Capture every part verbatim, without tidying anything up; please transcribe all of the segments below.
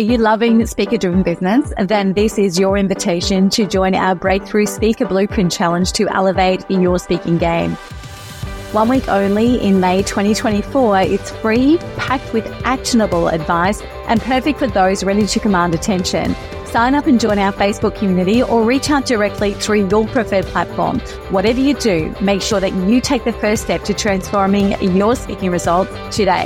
Are you loving speaker-driven business? Then this is your invitation to join our Breakthrough Speaker Blueprint Challenge to elevate your speaking game. One week only in May twenty twenty-four. It's free, packed with actionable advice, and perfect for those ready to command attention. Sign up and join our Facebook community or reach out directly through your preferred platform. Whatever you do, make sure that you take the first step to transforming your speaking results today.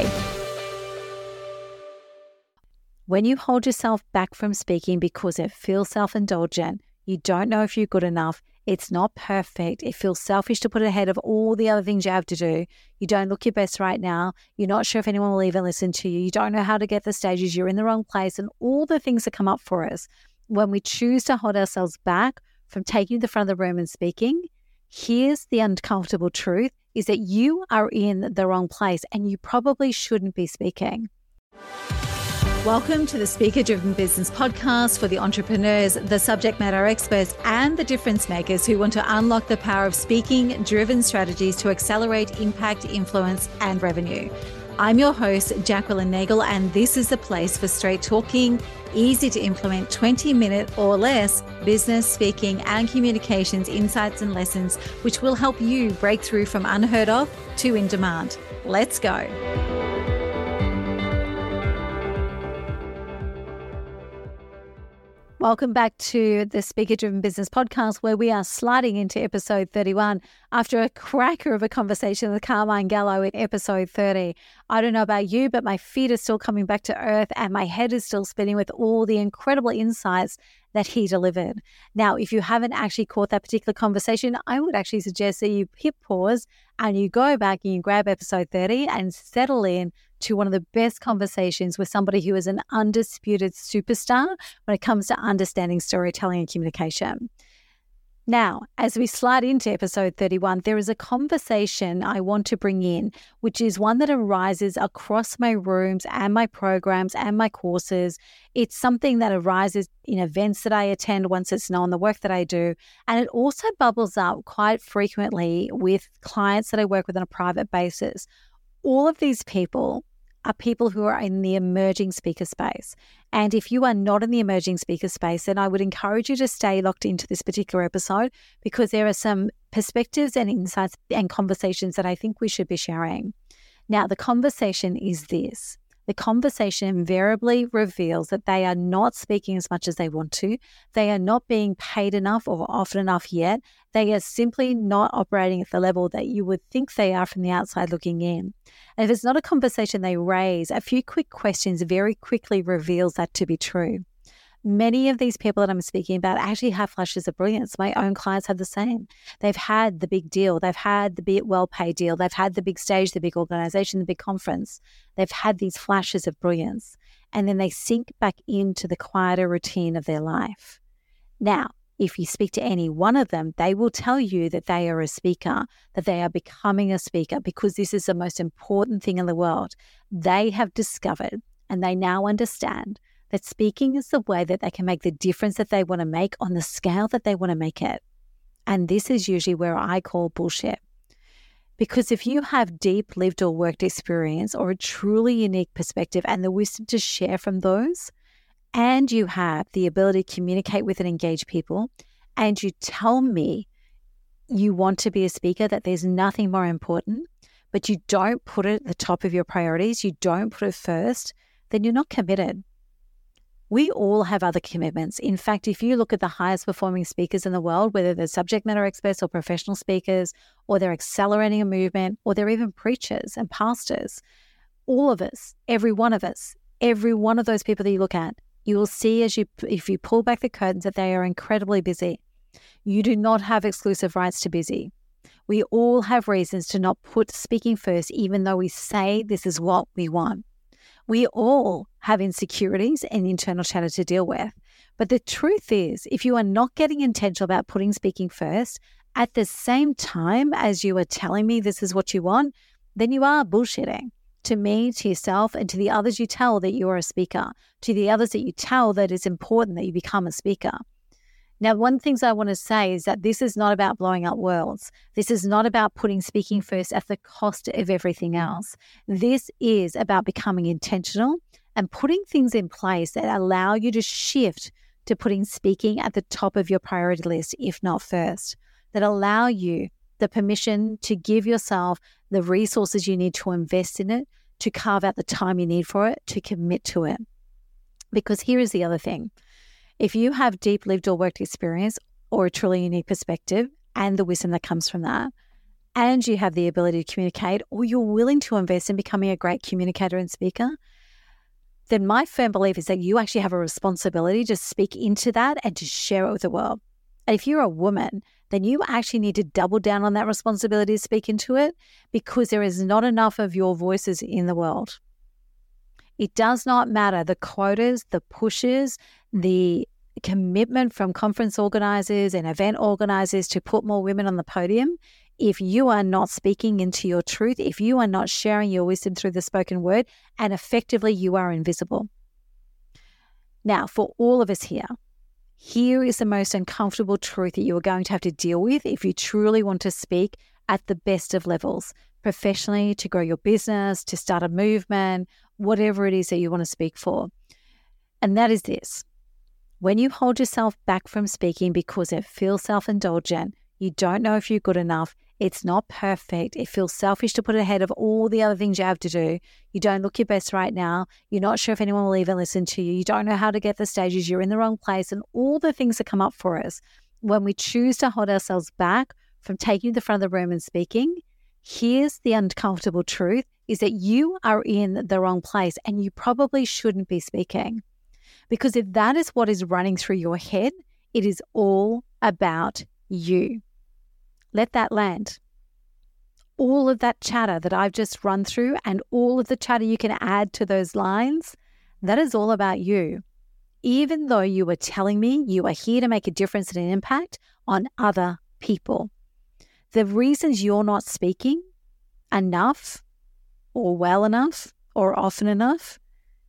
When you hold yourself back from speaking because it feels self-indulgent, you don't know if you're good enough, it's not perfect, it feels selfish to put it ahead of all the other things you have to do, you don't look your best right now, you're not sure if anyone will even listen to you, you don't know how to get the stages, you're in the wrong place, and all the things that come up for us when we choose to hold ourselves back from taking the front of the room and speaking. Here's the uncomfortable truth, is that you are in the wrong place and you probably shouldn't be speaking. Welcome to the Speaker Driven Business Podcast for the entrepreneurs, the subject matter experts, and the difference makers who want to unlock the power of speaking-driven strategies to accelerate impact, influence, and revenue. I'm your host, Jacqueline Nagel, and this is the place for straight talking, easy to implement twenty minute or less business, speaking, and communications insights and lessons, which will help you break through from unheard of to in demand. Let's go. Welcome back to the Speaker Driven Business Podcast, where we are sliding into episode thirty-one after a cracker of a conversation with Carmine Gallo in episode thirty. I don't know about you, but my feet are still coming back to earth and my head is still spinning with all the incredible insights that he delivered. Now, if you haven't actually caught that particular conversation, I would actually suggest that you hit pause and you go back and you grab episode thirty and settle in to one of the best conversations with somebody who is an undisputed superstar when it comes to understanding storytelling and communication. Now, as we slide into episode thirty-one, there is a conversation I want to bring in, which is one that arises across my rooms and my programs and my courses. It's something that arises in events that I attend once it's known, the work that I do. And it also bubbles up quite frequently with clients that I work with on a private basis. All of these people are people who are in the emerging speaker space. And if you are not in the emerging speaker space, then I would encourage you to stay locked into this particular episode, because there are some perspectives and insights and conversations that I think we should be sharing. Now, the conversation is this. The conversation invariably reveals that they are not speaking as much as they want to. They are not being paid enough or often enough yet. They are simply not operating at the level that you would think they are from the outside looking in. And if it's not a conversation they raise, a few quick questions very quickly reveals that to be true. Many of these people that I'm speaking about actually have flashes of brilliance. My own clients have the same. They've had the big deal. They've had the big well-paid deal. They've had the big stage, the big organization, the big conference. They've had these flashes of brilliance. And then they sink back into the quieter routine of their life. Now, if you speak to any one of them, they will tell you that they are a speaker, that they are becoming a speaker, because this is the most important thing in the world. They have discovered, and they now understand, that speaking is the way that they can make the difference that they want to make on the scale that they want to make it. And this is usually where I call bullshit. Because if you have deep lived or worked experience or a truly unique perspective and the wisdom to share from those, and you have the ability to communicate with and engage people, and you tell me you want to be a speaker, that there's nothing more important, but you don't put it at the top of your priorities, you don't put it first, then you're not committed. We all have other commitments. In fact, if you look at the highest performing speakers in the world, whether they're subject matter experts or professional speakers, or they're accelerating a movement, or they're even preachers and pastors, all of us, every one of us, every one of those people that you look at, you will see as you, if you pull back the curtains, that they are incredibly busy. You do not have exclusive rights to busy. We all have reasons to not put speaking first, even though we say this is what we want. We all have insecurities and internal chatter to deal with. But the truth is, if you are not getting intentional about putting speaking first at the same time as you are telling me this is what you want, then you are bullshitting. To me, to yourself, and to the others you tell that you are a speaker, to the others that you tell that it's important that you become a speaker. Now, one of the things I want to say is that this is not about blowing up worlds. This is not about putting speaking first at the cost of everything else. This is about becoming intentional, and putting things in place that allow you to shift to putting speaking at the top of your priority list, if not first, that allow you the permission to give yourself the resources you need to invest in it, to carve out the time you need for it, to commit to it. Because here is the other thing. If you have deep lived or worked experience or a truly unique perspective and the wisdom that comes from that, and you have the ability to communicate, or you're willing to invest in becoming a great communicator and speaker, then my firm belief is that you actually have a responsibility to speak into that and to share it with the world. And if you're a woman, then you actually need to double down on that responsibility to speak into it, because there is not enough of your voices in the world. It does not matter the quotas, the pushes, the commitment from conference organizers and event organizers to put more women on the podium. If you are not speaking into your truth, if you are not sharing your wisdom through the spoken word, and effectively you are invisible. Now, for all of us here, here is the most uncomfortable truth that you are going to have to deal with if you truly want to speak at the best of levels, professionally, to grow your business, to start a movement, whatever it is that you want to speak for. And that is this. When you hold yourself back from speaking because it feels self-indulgent, you don't know if you're good enough, it's not perfect, it feels selfish to put it ahead of all the other things you have to do, you don't look your best right now, you're not sure if anyone will even listen to you, you don't know how to get the stages, you're in the wrong place, and all the things that come up for us when we choose to hold ourselves back from taking the front of the room and speaking. Here's the uncomfortable truth, is that you are in the wrong place and you probably shouldn't be speaking. Because if that is what is running through your head, it is all about you. Let that land. All of that chatter that I've just run through and all of the chatter you can add to those lines, that is all about you. Even though you are telling me you are here to make a difference and an impact on other people. The reasons you're not speaking enough or well enough or often enough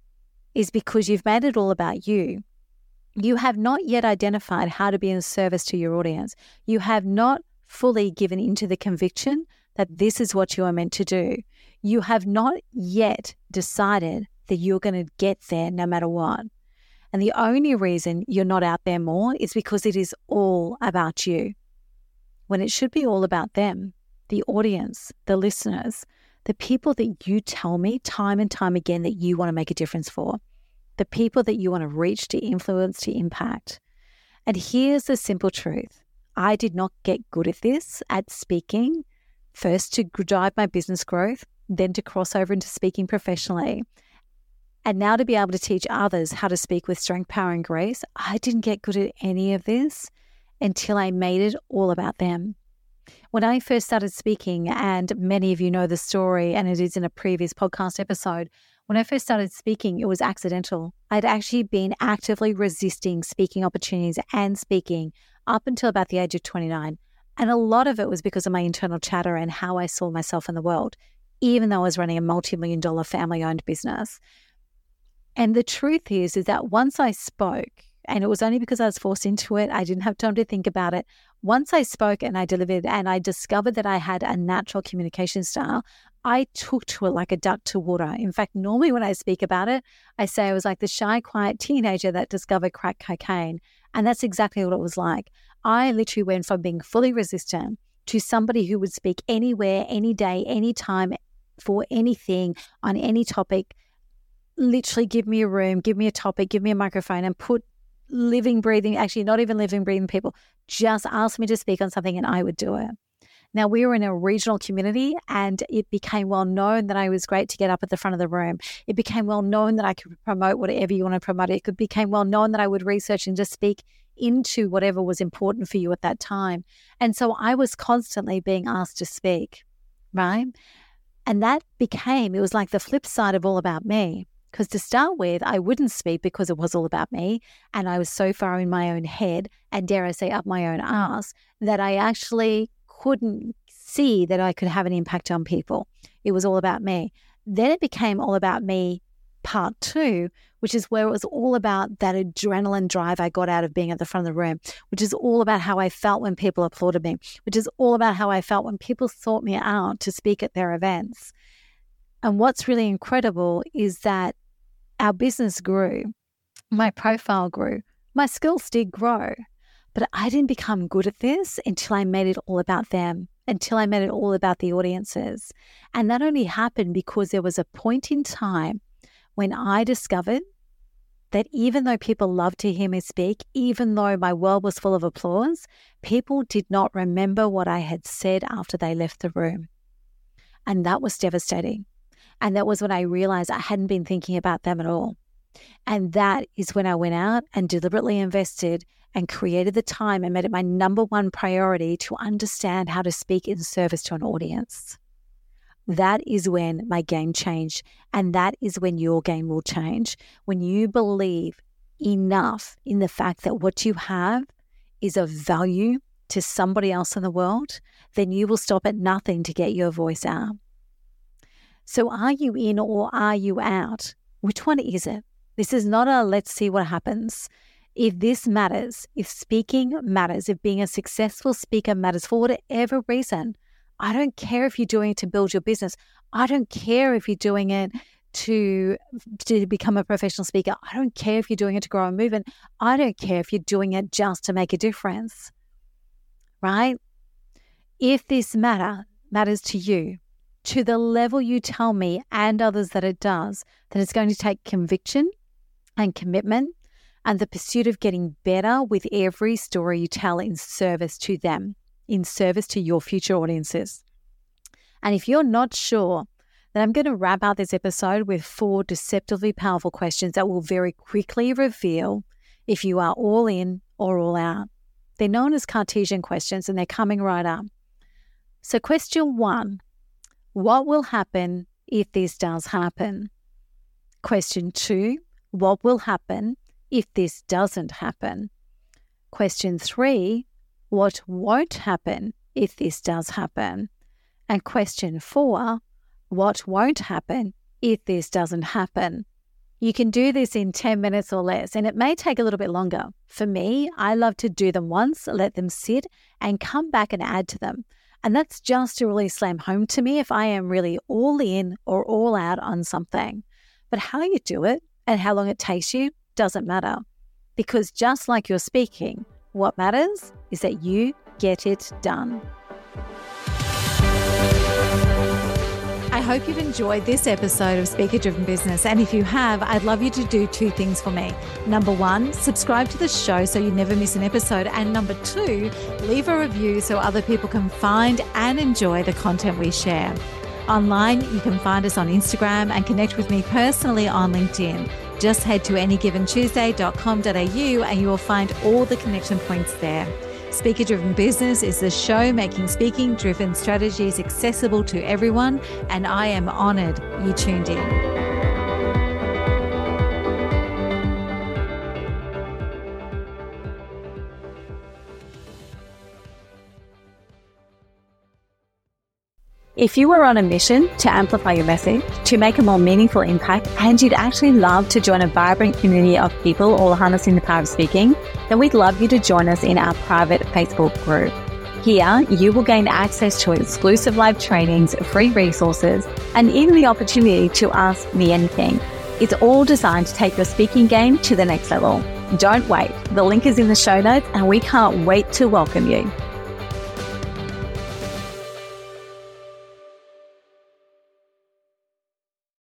is because you've made it all about you. You have not yet identified how to be in service to your audience. You have not fully given into the conviction that this is what you are meant to do. You have not yet decided that you're going to get there no matter what. And the only reason you're not out there more is because it is all about you, when it should be all about them, the audience, the listeners, the people that you tell me time and time again that you want to make a difference for, the people that you want to reach, to influence, to impact. And here's the simple truth. I did not get good at this, at speaking, first to drive my business growth, then to cross over into speaking professionally. And now to be able to teach others how to speak with strength, power, and grace. I didn't get good at any of this until I made it all about them. When I first started speaking, and many of you know the story, and it is in a previous podcast episode, when I first started speaking, it was accidental. I'd actually been actively resisting speaking opportunities and speaking up until about the age of twenty-nine. And a lot of it was because of my internal chatter and how I saw myself in the world, even though I was running a multi-million dollar family-owned business. And the truth is, is that once I spoke, and it was only because I was forced into it, I didn't have time to think about it. Once I spoke and I delivered and I discovered that I had a natural communication style, I took to it like a duck to water. In fact, normally when I speak about it, I say I was like the shy, quiet teenager that discovered crack cocaine. And that's exactly what it was like. I literally went from being fully resistant to somebody who would speak anywhere, any day, anytime, for anything, on any topic. Literally give me a room, give me a topic, give me a microphone, and put living, breathing, actually not even living, breathing people, just ask me to speak on something and I would do it. Now, we were in a regional community and it became well known that I was great to get up at the front of the room. It became well known that I could promote whatever you want to promote. It became well known that I would research and just speak into whatever was important for you at that time. And so I was constantly being asked to speak, right? And that became, it was like the flip side of all about me. Because to start with, I wouldn't speak because it was all about me. And I was so far in my own head and, dare I say, up my own ass, that I actually couldn't see that I could have an impact on people. It was all about me. Then it became all about me part two, which is where it was all about that adrenaline drive I got out of being at the front of the room, which is all about how I felt when people applauded me, which is all about how I felt when people sought me out to speak at their events. And what's really incredible is that our business grew, my profile grew, my skills did grow, but I didn't become good at this until I made it all about them, until I made it all about the audiences. And that only happened because there was a point in time when I discovered that even though people loved to hear me speak, even though my world was full of applause, people did not remember what I had said after they left the room. And that was devastating. And that was when I realized I hadn't been thinking about them at all. And that is when I went out and deliberately invested and created the time and made it my number one priority to understand how to speak in service to an audience. That is when my game changed. And that is when your game will change. When you believe enough in the fact that what you have is of value to somebody else in the world, then you will stop at nothing to get your voice out. So are you in or are you out? Which one is it? This is not a let's see what happens. If this matters, if speaking matters, if being a successful speaker matters for whatever reason, I don't care if you're doing it to build your business. I don't care if you're doing it to, to become a professional speaker. I don't care if you're doing it to grow a movement. I don't care if you're doing it just to make a difference, right? If this matter matters to you, to the level you tell me and others that it does, then it's going to take conviction and commitment and the pursuit of getting better with every story you tell in service to them, in service to your future audiences. And if you're not sure, then I'm going to wrap out this episode with four deceptively powerful questions that will very quickly reveal if you are all in or all out. They're known as Cartesian questions and they're coming right up. So question one, what will happen if this does happen? Question two, what will happen if this doesn't happen? Question three, what won't happen if this does happen? And question four, what won't happen if this doesn't happen? You can do this in ten minutes or less, and it may take a little bit longer. For me, I love to do them once, let them sit, and come back and add to them. And that's just to really slam home to me if I am really all in or all out on something. But how you do it and how long it takes you doesn't matter. Because just like you're speaking, what matters is that you get it done. I hope you've enjoyed this episode of Speaker Driven Business. And if you have, I'd love you to do two things for me. Number one, subscribe to the show so you never miss an episode. And number two, leave a review so other people can find and enjoy the content we share. Online, you can find us on Instagram and connect with me personally on LinkedIn. Just head to any given tuesday dot com dot a u and you will find all the connection points there. Speaker Driven Business is the show making speaking-driven strategies accessible to everyone, and I am honored you tuned in. If you were on a mission to amplify your message, to make a more meaningful impact, and you'd actually love to join a vibrant community of people all harnessing the power of speaking, then we'd love you to join us in our private Facebook group. Here, you will gain access to exclusive live trainings, free resources, and even the opportunity to ask me anything. It's all designed to take your speaking game to the next level. Don't wait. The link is in the show notes, and we can't wait to welcome you.